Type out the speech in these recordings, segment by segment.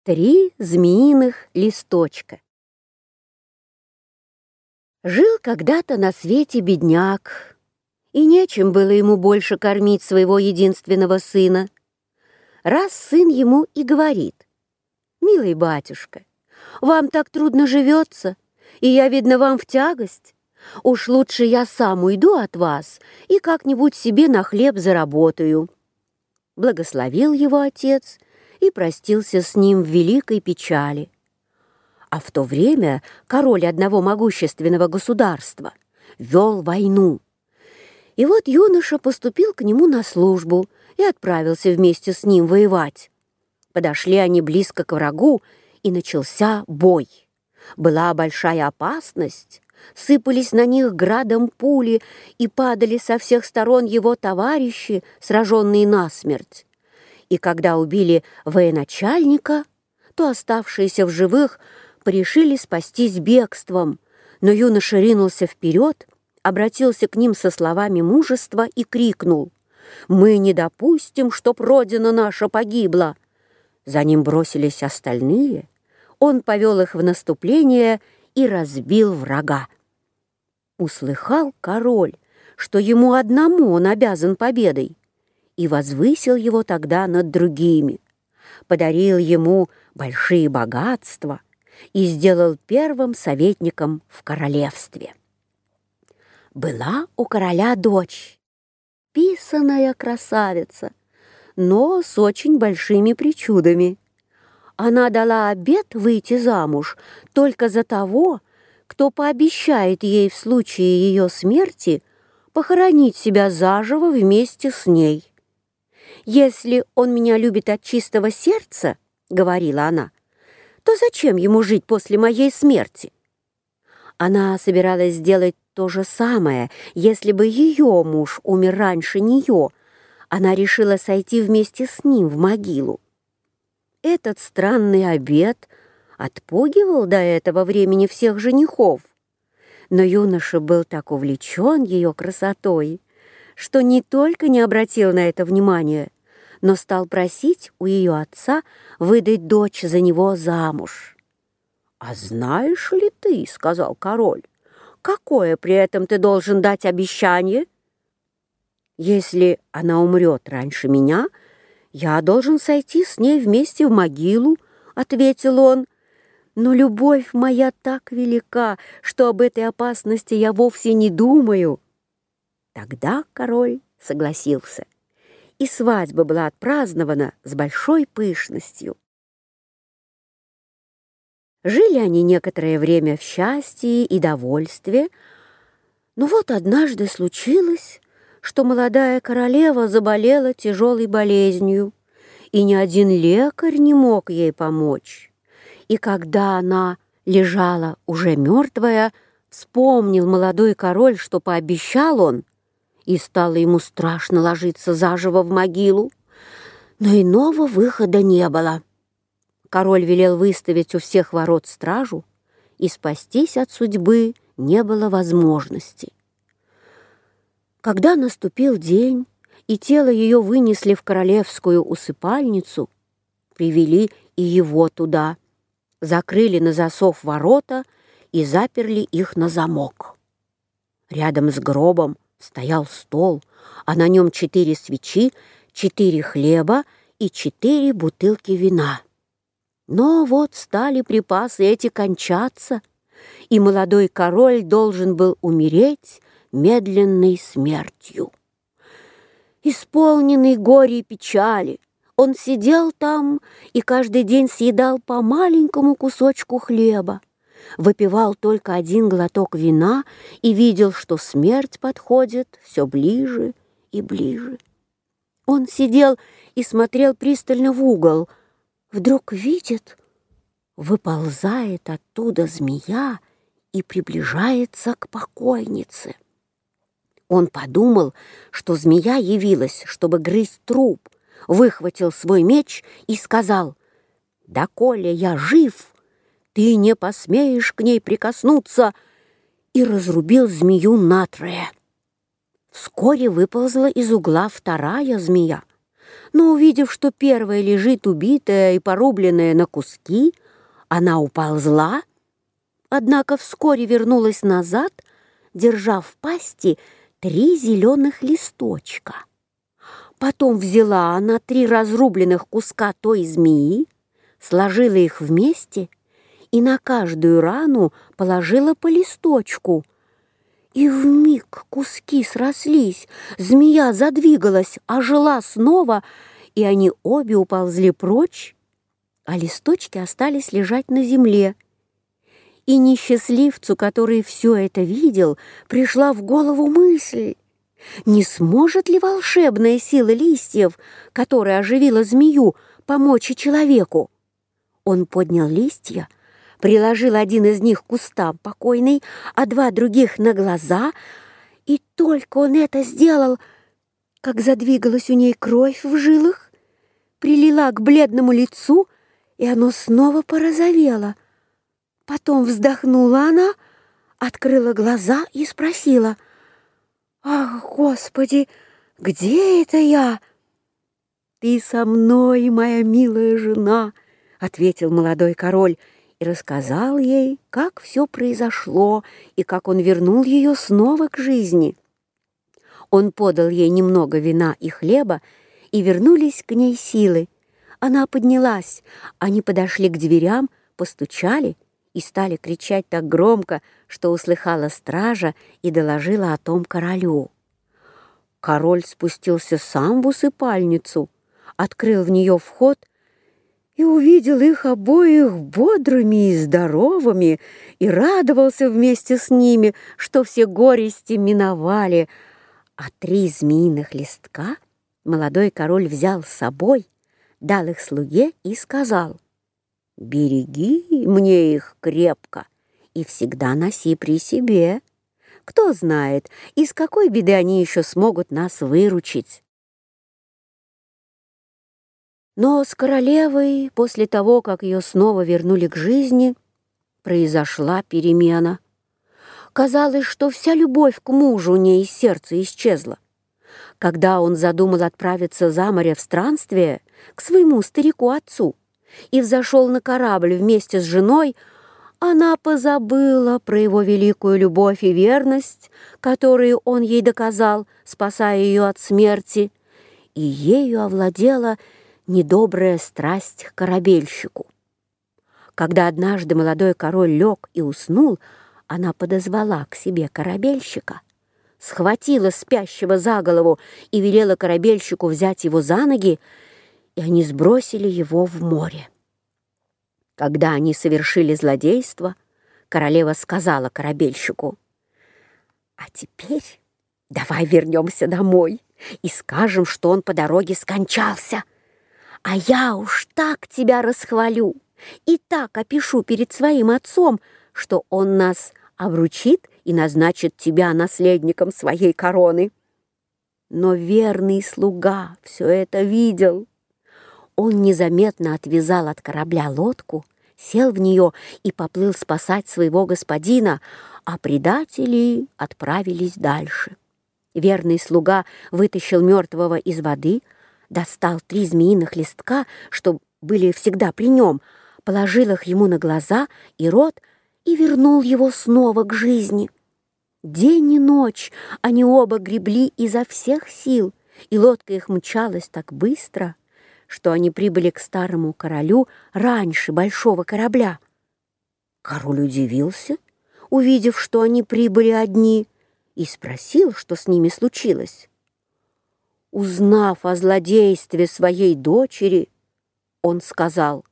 Три змеиных листочка. Жил когда-то на свете бедняк, и нечем было ему больше кормить своего единственного сына. Раз сын ему и говорит: «Милый батюшка, вам так трудно живется, и я, видно, вам в тягость. Уж лучше я сам уйду от вас и как-нибудь себе на хлеб заработаю». Благословил его отец и простился с ним в великой печали. А в то время король одного могущественного государства вел войну. И вот юноша поступил к нему на службу и отправился вместе с ним воевать. Подошли они близко к врагу, и начался бой. Была большая опасность, сыпались на них градом пули, и падали со всех сторон его товарищи, сраженные насмерть. И когда убили военачальника, то оставшиеся в живых порешили спастись бегством, но юноша ринулся вперед, обратился к ним со словами мужества и крикнул: «Мы не допустим, чтоб родина наша погибла!» За ним бросились остальные, он повел их в наступление и разбил врага. Услыхал король, что ему одному он обязан победой, и возвысил его тогда над другими, подарил ему большие богатства и сделал первым советником в королевстве. Была у короля дочь, писаная красавица, но с очень большими причудами. Она дала обет выйти замуж только за того, кто пообещает ей в случае ее смерти похоронить себя заживо вместе с ней. «Если он меня любит от чистого сердца, — говорила она, — то зачем ему жить после моей смерти?» Она собиралась сделать то же самое, если бы ее муж умер раньше нее. Она решила сойти вместе с ним в могилу. Этот странный обет отпугивал до этого времени всех женихов. Но юноша был так увлечен ее красотой, что не только не обратил на это внимания, но стал просить у ее отца выдать дочь за него замуж. «А знаешь ли ты, — сказал король, — какое при этом ты должен дать обещание? Если она умрет раньше меня, я должен сойти с ней вместе в могилу, — ответил он. «Но любовь моя так велика, что об этой опасности я вовсе не думаю». Тогда король согласился, и свадьба была отпразднована с большой пышностью. Жили они некоторое время в счастье и довольстве, но вот однажды случилось, что молодая королева заболела тяжелой болезнью, и ни один лекарь не мог ей помочь. И когда она лежала уже мертвая, вспомнил молодой король, что пообещал он, и стало ему страшно ложиться заживо в могилу, но иного выхода не было. Король велел выставить у всех ворот стражу, и спастись от судьбы не было возможности. Когда наступил день, и тело ее вынесли в королевскую усыпальницу, привели и его туда, закрыли на засов ворота и заперли их на замок. Рядом с гробом стоял стол, а на нем 4 свечи, 4 хлеба и 4 бутылки вина. Но вот стали припасы эти кончаться, и молодой король должен был умереть медленной смертью. Исполненный горя и печали, он сидел там и каждый день съедал по маленькому кусочку хлеба, выпивал только 1 глоток вина и видел, что смерть подходит все ближе и ближе. Он сидел и смотрел пристально в угол. Вдруг видит, выползает оттуда змея и приближается к покойнице. Он подумал, что змея явилась, чтобы грызть труп, выхватил свой меч и сказал: «Доколе я жив, ты не посмеешь к ней прикоснуться», и разрубил змею натрое. Вскоре выползла из угла вторая змея, Но, увидев, что первая лежит убитая и порубленная на куски, она уползла, однако вскоре вернулась назад, держа в пасти 3 зеленых листочка. Потом взяла она 3 разрубленных куска той змеи, сложила их вместе и на каждую рану положила по листочку. И вмиг куски срослись, змея задвигалась, ожила снова, и они обе уползли прочь, а листочки остались лежать на земле. И несчастливцу, который все это видел, пришла в голову мысль: не сможет ли волшебная сила листьев, которая оживила змею, помочь и человеку? Он поднял листья, приложил один из них к кустам покойной, а 2 других на глаза, и только он это сделал, как задвигалась у ней кровь в жилах, прилила к бледному лицу, и оно снова порозовело. Потом вздохнула она, открыла глаза и спросила: «Ах, Господи, где это я?» «Ты со мной, моя милая жена», — ответил молодой король и рассказал ей, как все произошло и как он вернул ее снова к жизни. Он подал ей немного вина и хлеба, и вернулись к ней силы. Она поднялась, они подошли к дверям, постучали и стали кричать так громко, что услыхала стража и доложила о том королю. Король спустился сам в усыпальницу, открыл в нее вход и увидел их обоих бодрыми и здоровыми, и радовался вместе с ними, что все горести миновали. А 3 змеиных листка молодой король взял с собой, дал их слуге и сказал: «Береги мне их крепко и всегда носи при себе. Кто знает, из какой беды они еще смогут нас выручить». Но с королевой, после того, как ее снова вернули к жизни, произошла перемена. Казалось, что вся любовь к мужу у ней из сердца исчезла. Когда он задумал отправиться за море в странствие к своему старику-отцу и взошел на корабль вместе с женой, она позабыла про его великую любовь и верность, которую он ей доказал, спасая ее от смерти, и ею овладела недобрая страсть к корабельщику. Когда однажды молодой король лег и уснул, она подозвала к себе корабельщика, схватила спящего за голову и велела корабельщику взять его за ноги, и они сбросили его в море. Когда они совершили злодейство, королева сказала корабельщику: «А теперь давай вернемся домой и скажем, что он по дороге скончался. А я уж так тебя расхвалю и так опишу перед своим отцом, что он нас обручит и назначит тебя наследником своей короны». Но верный слуга все это видел. Он незаметно отвязал от корабля лодку, сел в нее и поплыл спасать своего господина, а предатели отправились дальше. Верный слуга вытащил мертвого из воды, достал 3 змеиных листка, что были всегда при нем, положил их ему на глаза и рот и вернул его снова к жизни. День и ночь они оба гребли изо всех сил, и лодка их мчалась так быстро, что они прибыли к старому королю раньше большого корабля. Король удивился, увидев, что они прибыли одни, и спросил, что с ними случилось. Узнав о злодействе своей дочери, он сказал: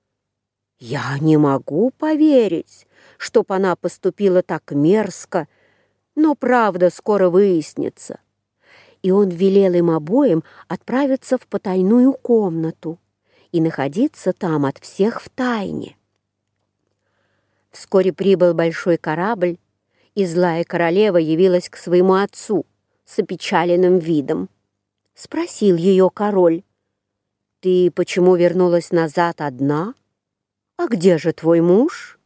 «Я не могу поверить, чтоб она поступила так мерзко, но правда скоро выяснится». И он велел им обоим отправиться в потайную комнату и находиться там от всех втайне. Вскоре прибыл большой корабль, и злая королева явилась к своему отцу с опечаленным видом. Спросил ее король: «Ты почему вернулась назад одна? А где же твой муж?»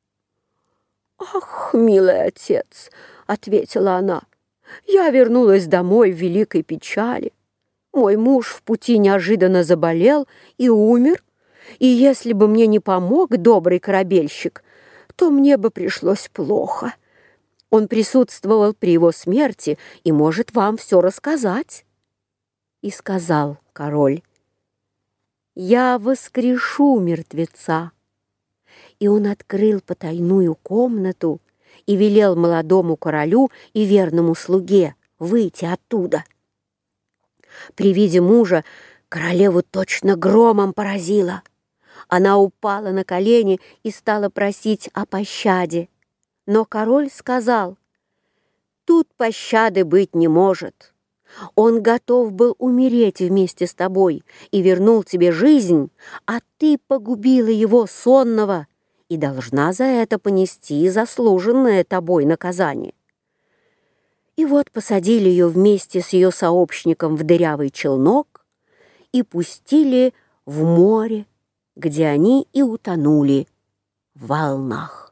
«Ах, милый отец», — ответила она, — «я вернулась домой в великой печали. Мой муж в пути неожиданно заболел и умер, и если бы мне не помог добрый корабельщик, то мне бы пришлось плохо. Он присутствовал при его смерти и может вам все рассказать». И сказал король: «Я воскрешу мертвеца». И он открыл потайную комнату и велел молодому королю и верному слуге выйти оттуда. При виде мужа королеву точно громом поразило. Она упала на колени и стала просить о пощаде. Но король сказал: «Тут пощады быть не может. Он готов был умереть вместе с тобой и вернул тебе жизнь, а ты погубила его сонного и должна за это понести заслуженное тобой наказание». И вот посадили ее вместе с ее сообщником в дырявый челнок и пустили в море, где они и утонули в волнах.